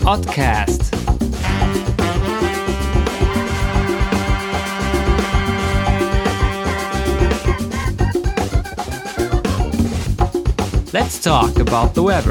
Podcast. Let's talk about the weather.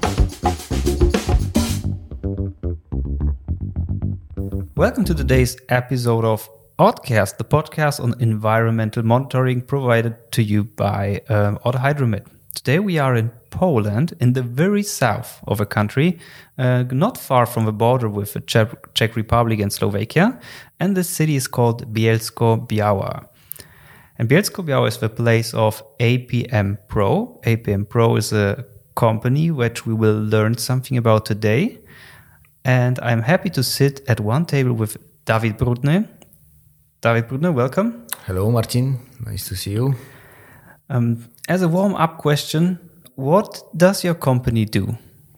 Welcome to today's episode of Oddcast, the podcast on environmental monitoring provided to you by Odd Hydromet. Today we are in Poland, in the very south of a country, not far from the border with the Czech Republic and Slovakia, and the city is called Bielsko-Biała. And Bielsko-Biała is the place of APM Pro. APM Pro is a company which we will learn something about today. And I'm happy to sit at one table with David Brudny. David Brudny, welcome. Hello, Martin. Nice to see you. As a warm-up question, what does your company do?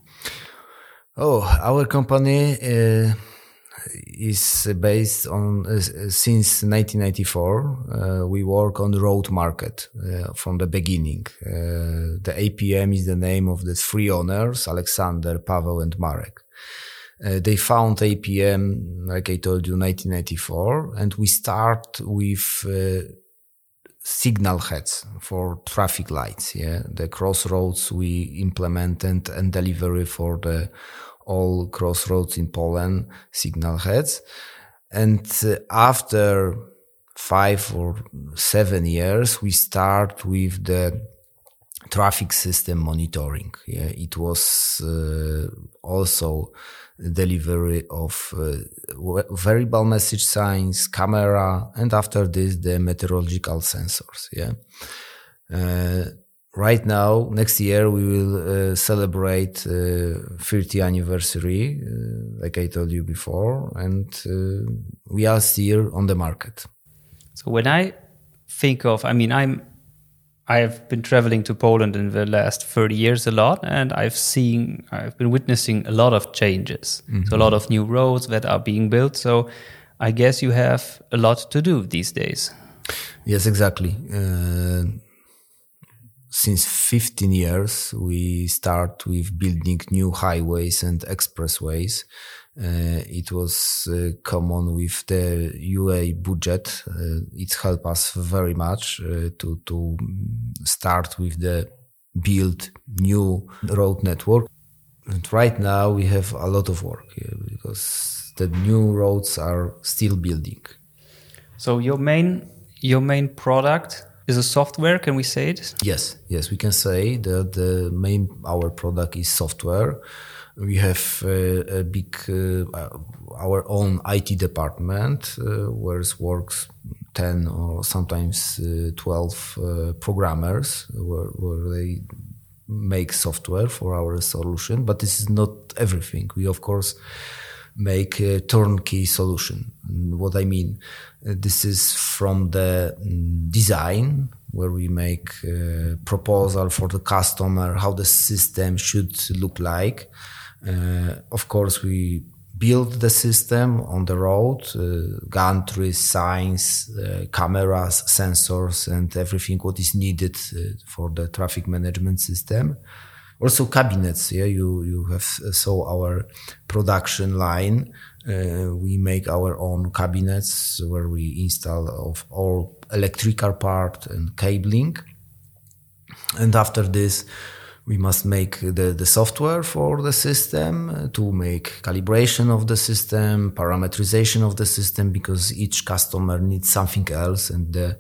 Our company is based on, since 1994, we work on the road market from the beginning. The APM is the name of the three owners, Alexander, Paweł, and Marek. They found APM, like I told you, 1994, and we start with signal heads for traffic lights. Yeah, the crossroads we implemented and delivery for the all crossroads in Poland, signal heads. And after 5 or 7 years, we start with the traffic system monitoring. Yeah, it was also delivery of variable message signs, camera, and after this the meteorological sensors. Yeah. Right now, next year we will celebrate 30th anniversary, like I told you before, and we are still on the market. So when I think of, I've been traveling to Poland in the last 30 years a lot, and I've been witnessing a lot of changes. Mm-hmm. So a lot of new roads that are being built. So I guess you have a lot to do these days. Yes, exactly. Since 15 years, we start with building new highways and expressways. It was common with the UA budget. It helped us very much to start with the build new road network. And right now we have a lot of work because the new roads are still building. So your main product is a software, can we say it? Yes, we can say that our product is software. We have a big, our own IT department, where it works 10 or sometimes 12 programmers, where they make software for our solution. But this is not everything. We, of course, make a turnkey solution. What I mean, this is from the design, where we make a proposal for the customer, how the system should look like. Of course, we build the system on the road, gantries, signs, cameras, sensors, and everything what is needed for the traffic management system. Also cabinets, yeah, you have saw our production line. We make our own cabinets where we install of all electrical part and cabling. And after this, we must make the software for the system to make calibration of the system, parameterization of the system, because each customer needs something else, and the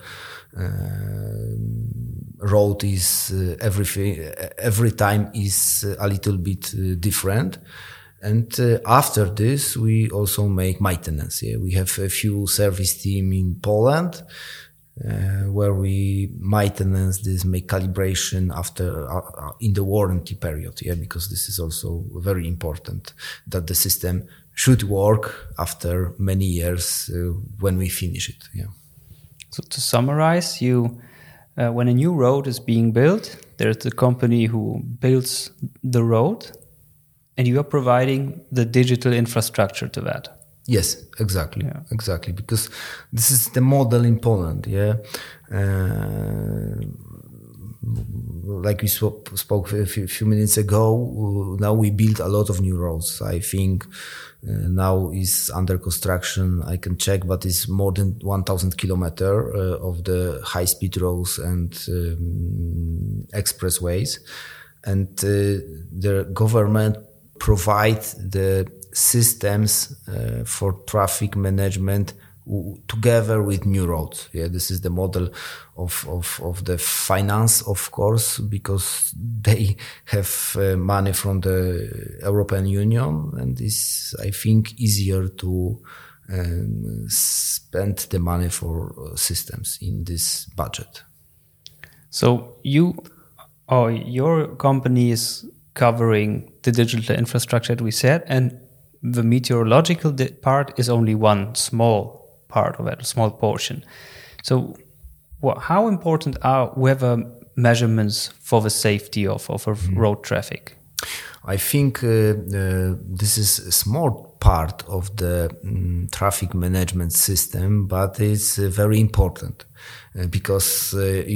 road is every time is a little bit different. And after this, we also make maintenance. Yeah, we have a few service team in Poland. Where we maintenance this, make calibration after in the warranty period, yeah, because this is also very important that the system should work after many years when we finish it. Yeah. So to summarize, when a new road is being built, there's a company who builds the road, and you are providing the digital infrastructure to that. Yes, exactly. Yeah. Exactly. Because this is the model in Poland. Yeah. like we spoke a few minutes ago, now we build a lot of new roads. I think now is under construction. I can check, but it's more than 1,000 kilometers of the high-speed roads and expressways. And the government provides the systems for traffic management together with new roads. Yeah, this is the model of the finance, of course, because they have money from the European Union, and it's, I think, easier to spend the money for systems in this budget. So your company is covering the digital infrastructure that we said, and the meteorological part is only one small part of it, a small portion. So how important are weather measurements for the safety of road traffic? I think this is a small part of the traffic management system, but it's very important because,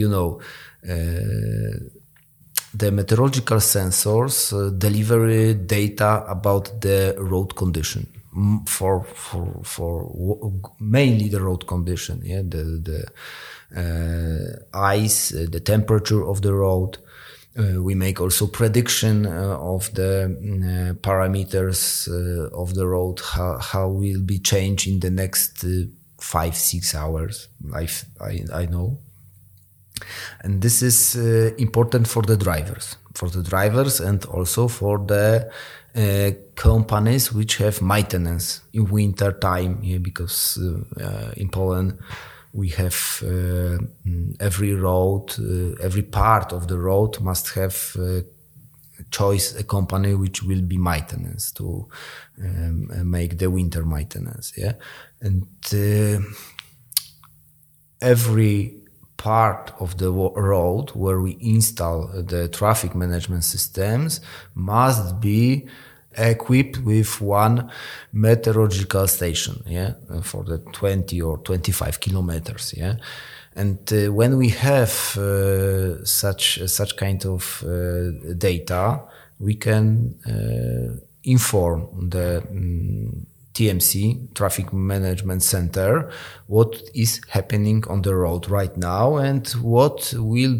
the meteorological sensors deliver data about the road condition. For mainly the road condition, yeah, the ice, the temperature of the road. We make also prediction of the parameters of the road, how will be changed in the next 5-6 hours. I know, and this is important for the drivers, and also for the companies which have maintenance in winter time, because in Poland we have every road, every part of the road must have choice a company which will be maintenance to make the winter maintenance. Yeah, and every part of the road where we install the traffic management systems must be equipped with one meteorological station, yeah, for the 20 or 25 kilometers, yeah. And when we have such kind of data, we can inform the TMC, Traffic Management Center, what is happening on the road right now and what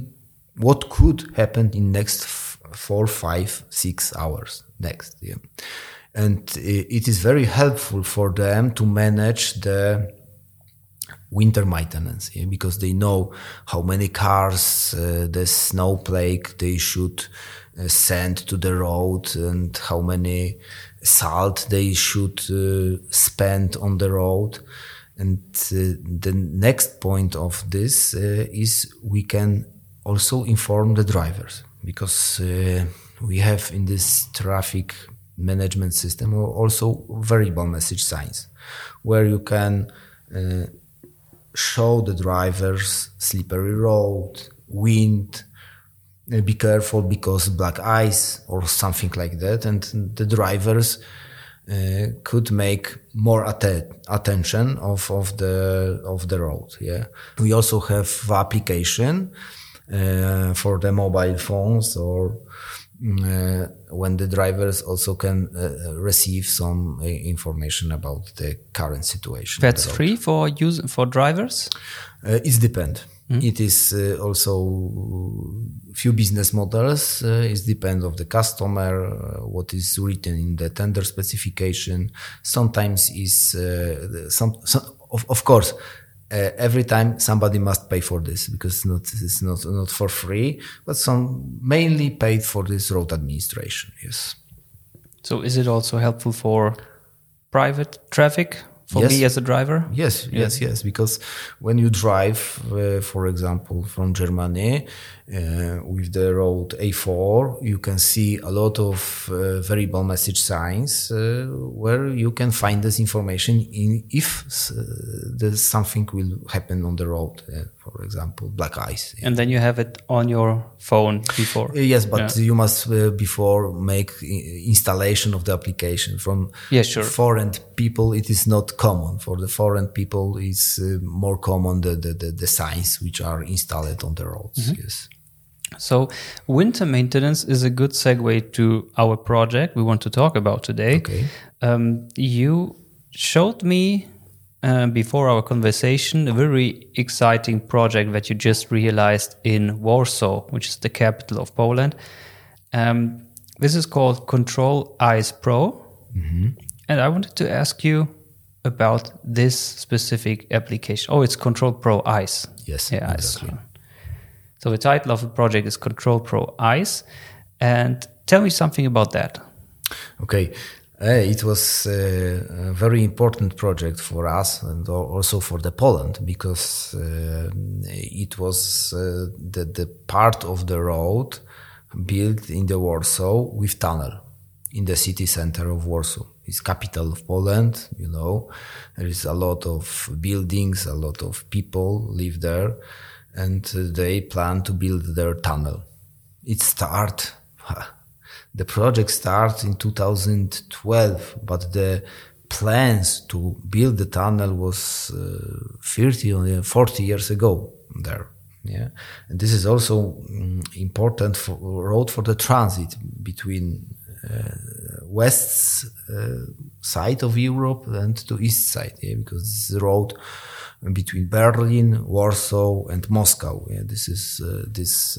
could happen in next 4, 5, 6 hours next. Yeah. And it is very helpful for them to manage the winter maintenance, yeah, because they know how many cars, the snowflake they should send to the road and how many salt they should spend on the road. And the next point of this is we can also inform the drivers, because we have in this traffic management system also variable message signs where you can show the drivers slippery road, wind, be careful because black ice or something like that, and the drivers could make more attention of the road. Yeah, we also have application for the mobile phones, or when the drivers also can receive some information about the current situation. That's free for drivers? It depends. Mm-hmm. It is also few business models. It depends of the customer, what is written in the tender specification. Sometimes is of course. Every time somebody must pay for this, because it's not for free, but some mainly paid for this road administration. Yes. So is it also helpful for private traffic? For me as a driver? Yes. Because when you drive, for example, from Germany with the road A4, you can see a lot of variable message signs where you can find this information if there's something will happen on the road. For example, black ice. And then you have it on your phone before. Yes, but you must before make installation of the application. From foreign people, it is not common. For the foreign people, it's more common the signs which are installed on the roads. Mm-hmm. Yes. So winter maintenance is a good segue to our project we want to talk about today. Okay. You showed me before our conversation a very exciting project that you just realized in Warsaw, which is the capital of Poland. This is called Control Ice Pro. And I wanted to ask you about this specific application. Oh, it's Control Pro Ice. Yes, yeah, exactly. So the title of the project is Control Pro Ice. And tell me something about that. Okay. It was a very important project for us and also for the Poland, because it was the part of the road built in the Warsaw with tunnel in the city center of Warsaw. It's capital of Poland, you know. There is a lot of buildings, a lot of people live there, and they plan to build their tunnel. The project starts in 2012, but the plans to build the tunnel was 30 or 40 years ago there. Yeah, and this is also important for road for the transit between west side of Europe and to east side. Yeah, because this is the road between Berlin, Warsaw, and Moscow. Yeah, this is this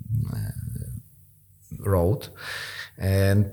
road. And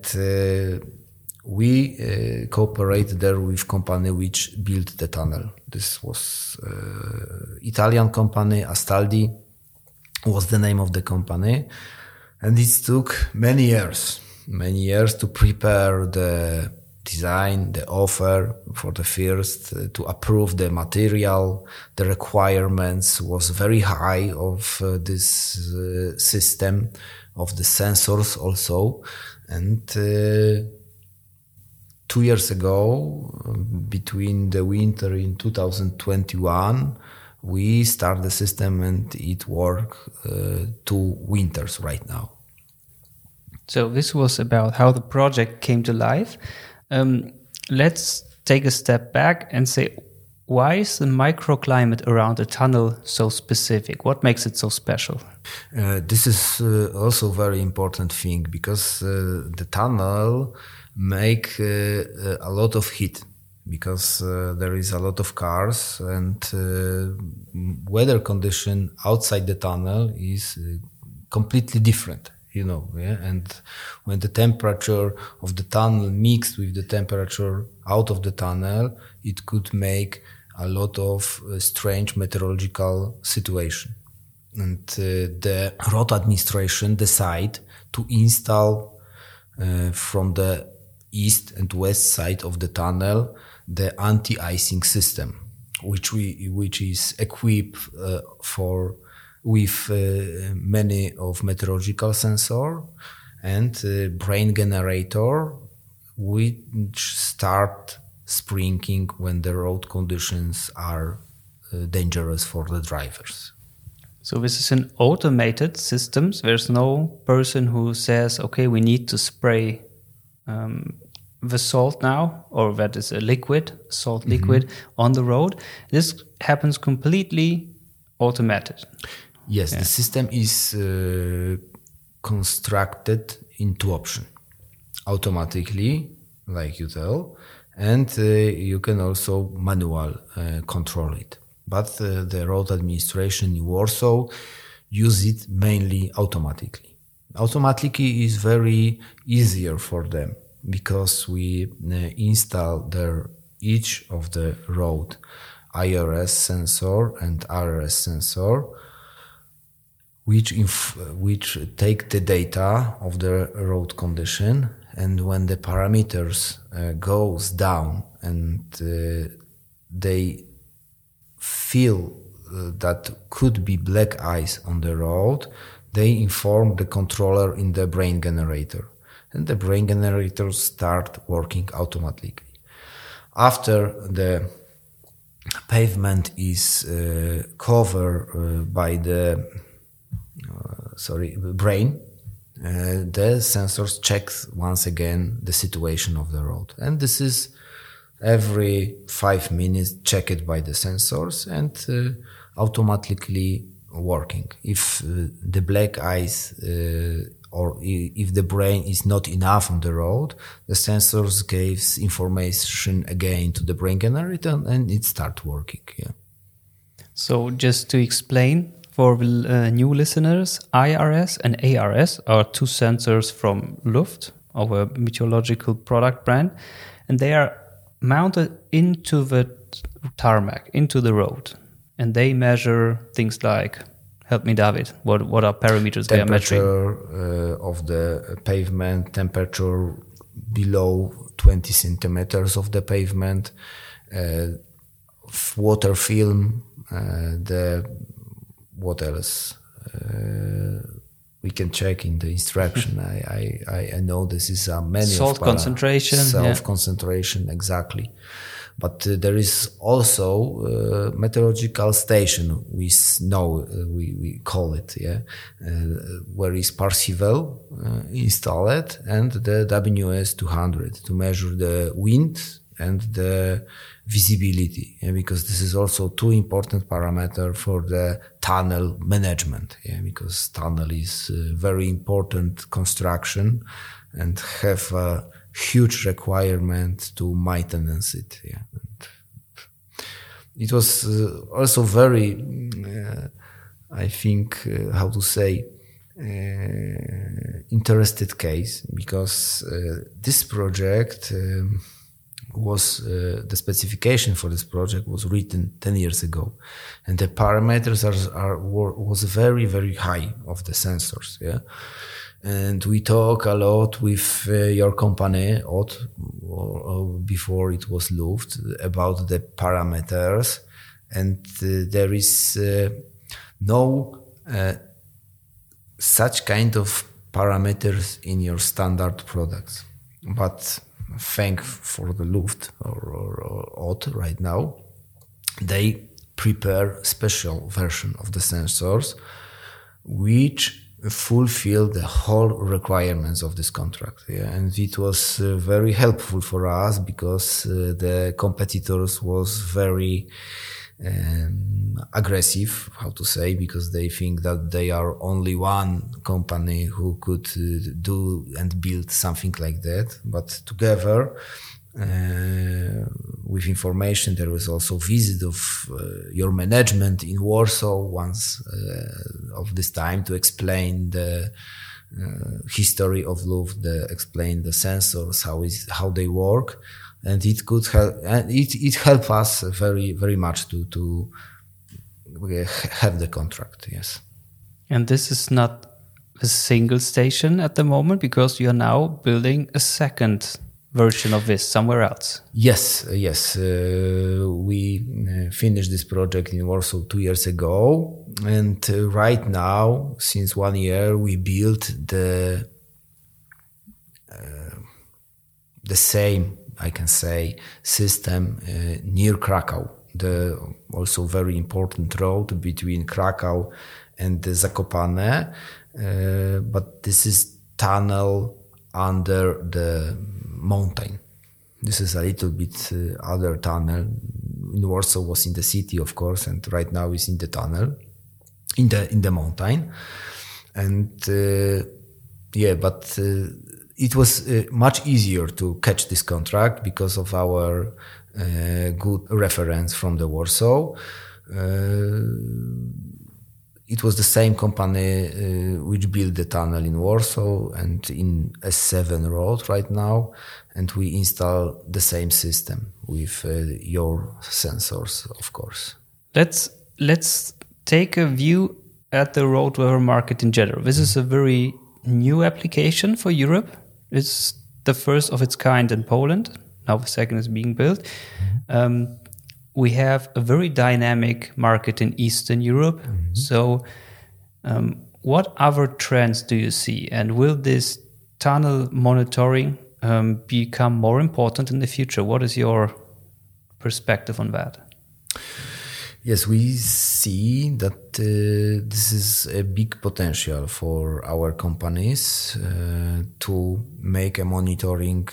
we cooperated there with company which built the tunnel. This was Italian company, Astaldi was the name of the company. And it took many years to prepare the design, the offer for the first, to approve the material. The requirements was very high of this system, of the sensors also. And 2 years ago, between the winter in 2021, we start the system and it works 2 winters right now. So this was about how the project came to life. Let's take a step back and say, why is the microclimate around the tunnel so specific? What makes it so special? This is also a very important thing, because the tunnel make a lot of heat, because there is a lot of cars, and weather condition outside the tunnel is completely different. You know, yeah? And when the temperature of the tunnel mixed with the temperature out of the tunnel, it could make a lot of strange meteorological situation. And the road administration decided to install from the east and west side of the tunnel the anti-icing system, which is equipped with many of meteorological sensor and brain generator, which start sprinkling when the road conditions are dangerous for the drivers. So this is an automated system. There's no person who says, okay, we need to spray the salt now, or that is a liquid, salt liquid, on the road. This happens completely automated. Yes, yeah. The system is constructed in 2 options. Automatically, like you tell, and you can also manual control it. But the road administration in Warsaw use it mainly automatically. Automatically is very easier for them, because we install there each of the road IRS sensor and RRS sensor, which take the data of the road condition, and when the parameters goes down and they feel that could be black ice on the road, they inform the controller in the brain generator, and the brain generators start working automatically. After the pavement is covered by the brain, the sensors check once again the situation of the road, and this is every 5 minutes checked by the sensors, and automatically working. If the black ice or if the brain is not enough on the road, the sensors gives information again to the brain generator and it start working. Yeah. So just to explain for new listeners, IRS and ARS are two sensors from Luft, our meteorological product brand, and they are mounted into the tarmac, into the road, and they measure things like, help me, David, what are parameters they are measuring? Temperature of the pavement, temperature below 20 centimeters of the pavement, water film, what else? We can check in the instruction. I know this is many salt concentration, concentration, exactly. But there is also meteorological station. We call it, where is Parseval installed, and the WS200 to measure the wind and the visibility, because this is also two important parameter for the tunnel management, because tunnel is a very important construction and have a huge requirement to maintenance it. It was also very, I think, how to say, interested case, because this project was the specification for this project was written 10 years ago, and the parameters was very, very high of the sensors. And we talk a lot with your company, Ott, or before it was Luft, about the parameters, and there is no such kind of parameters in your standard products. But thank for the Luft or Ott right now, they prepare special version of the sensors which fulfill the whole requirements of this contract. And it was very helpful for us, because the competitors was very aggressive, how to say, because they think that they are only one company who could do and build something like that. But together, with information, there was also visit of your management in Warsaw once of this time to explain the history of Luft, explain the sensors, how they work. And it could help, and it helped us very, very much to have the contract. Yes. And this is not a single station at the moment, because you are now building a second version of this somewhere else. Yes. We finished this project in Warsaw 2 years ago, and right now, since 1 year, we built the same, I can say, system near Krakow, the also very important road between Krakow and Zakopane, but this is tunnel under the mountain. This is a little bit other tunnel. In Warsaw was in the city, of course, and right now is in the tunnel, in the mountain, and but it was much easier to catch this contract because of our good reference from the Warsaw. It was the same company which built the tunnel in Warsaw and in S7 road right now, and we install the same system with your sensors, of course. Let's take a view at the road weather market in general. This is a very new application for Europe. It's the first of its kind in Poland. Now the second is being built. We have a very dynamic market in Eastern Europe. Mm-hmm. So what other trends do you see? And will this tunnel monitoring become more important in the future? What is your perspective on that? Yes, we see that this is a big potential for our companies to make a monitoring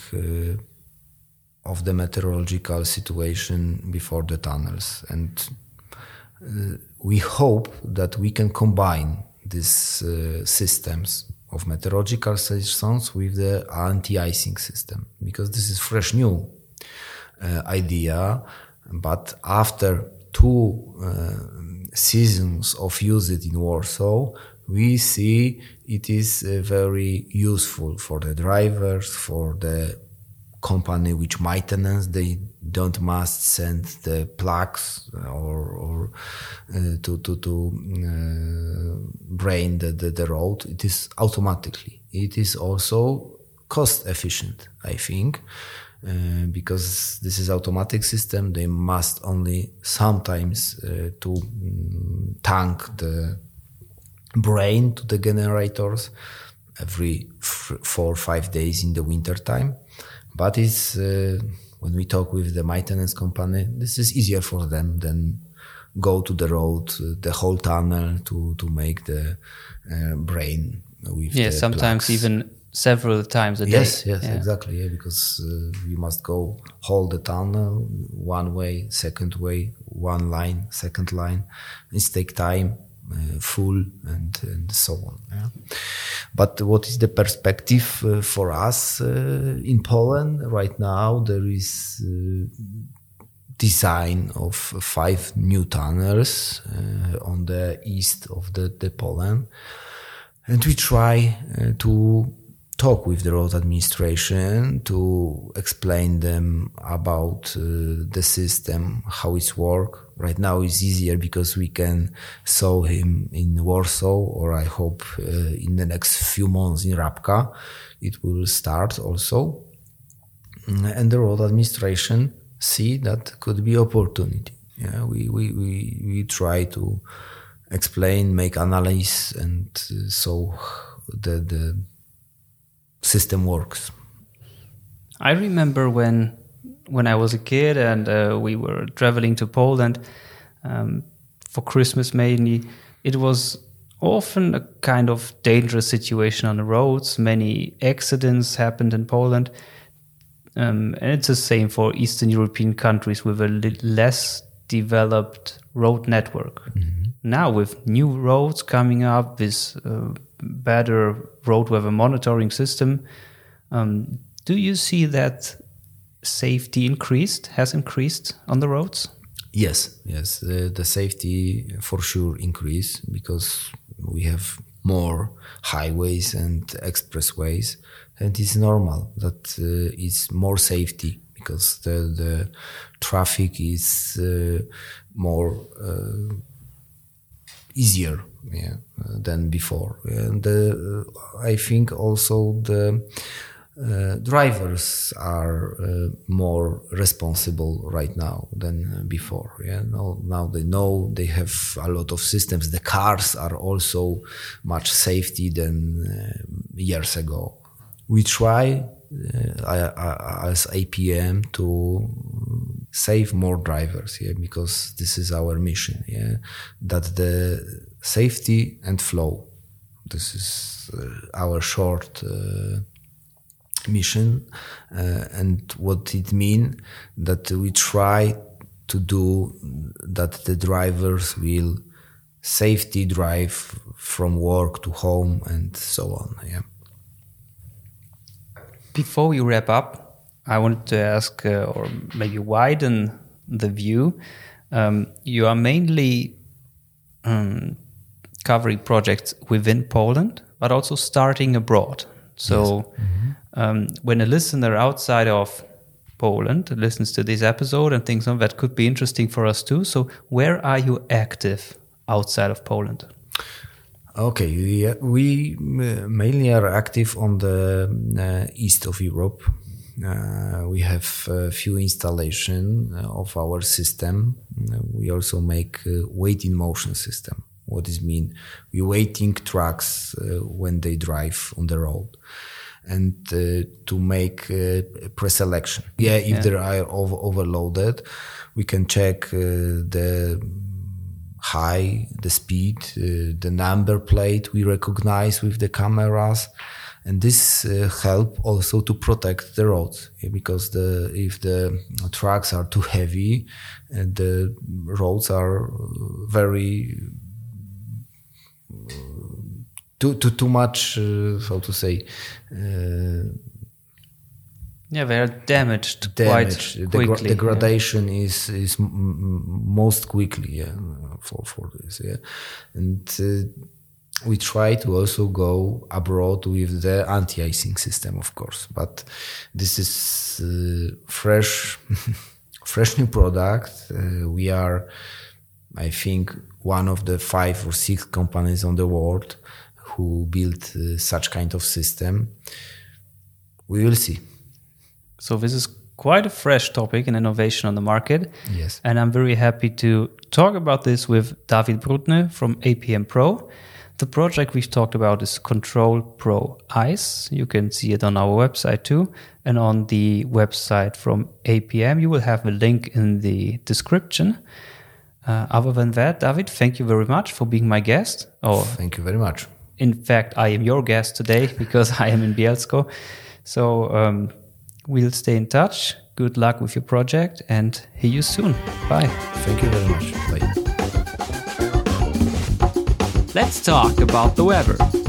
of the meteorological situation before the tunnels. And we hope that we can combine these systems of meteorological stations with the anti-icing system, because this is fresh new idea. But after 2 seasons of use it in Warsaw, we see it is very useful for the drivers, for the company which maintenance. They don't must send the plugs or to drain the road. It is automatically. It is also cost efficient, I think, because this is automatic system. They must only sometimes to tank the brain to the generators every 4 or 5 days in the winter time. But it's when we talk with the maintenance company, this is easier for them than go to the road, the whole tunnel to make the brain with the sometimes plugs. even several times a day. Yes, exactly. Yeah, because we must go whole the tunnel, one way, second way, one line, second line. It takes time. Full and so on. Yeah. But what is the perspective for us in Poland right now? There is design of 5 new tunnels on the east of the Poland, and we try to talk with the road administration to explain them about the system, how it's work. Right now it's easier because we can saw him in Warsaw, or I hope in the next few months in Rabka it will start also. And the road administration see that could be opportunity. Yeah, we try to explain, make analysis, and so the system works. I remember when I was a kid and we were traveling to Poland for Christmas mainly, it was often a kind of dangerous situation on the roads. Many accidents happened in Poland. And it's the same for Eastern European countries with a less developed road network. Mm-hmm. Now with new roads coming up, with better road weather monitoring system, do you see that safety has increased on the roads? Yes. The safety for sure increased because we have more highways and expressways, and it's normal that it's more safety because the traffic is more easier than before. And I think also the drivers are more responsible right now than before. Now they know, they have a lot of systems. The cars are also much safety than years ago. We try as APM to save more drivers, because this is our mission, that the safety and flow. This is our short mission, and what it means that we try to do that the drivers will safety drive from work to home and so on. Before we wrap up, I wanted to ask, or maybe widen the view. You are mainly covering projects within Poland, but also starting abroad. So yes. When a listener outside of Poland listens to this episode and thinks, that could be interesting for us too. So where are you active outside of Poland? Okay, we mainly are active on the east of Europe. We have a few installation of our system. We also make waiting motion system. What does it mean? We waiting trucks when they drive on the road, and to make pre-selection. If they are overloaded, we can check the speed, the number plate we recognize with the cameras, and this help also to protect the roads, because if the trucks are too heavy, the roads are very too much, how to say. They are damaged quite quickly. Degradation is most quickly for this. Yeah, and we try to also go abroad with the anti-icing system, of course. But this is fresh new product. We are, I think, one of the 5 or 6 companies on the world who built such kind of system. We will see. So this is quite a fresh topic and innovation on the market. Yes. And I'm very happy to talk about this with David Brudny from APM Pro. The project we've talked about is Control Pro Ice. You can see it on our website too. And on the website from APM, you will have a link in the description. Other than that, David, thank you very much for being my guest. Thank you very much. In fact, I am your guest today because I am in Bielsko. So we'll stay in touch. Good luck with your project and hear you soon. Bye. Thank you very much. Bye. Let's talk about the weather.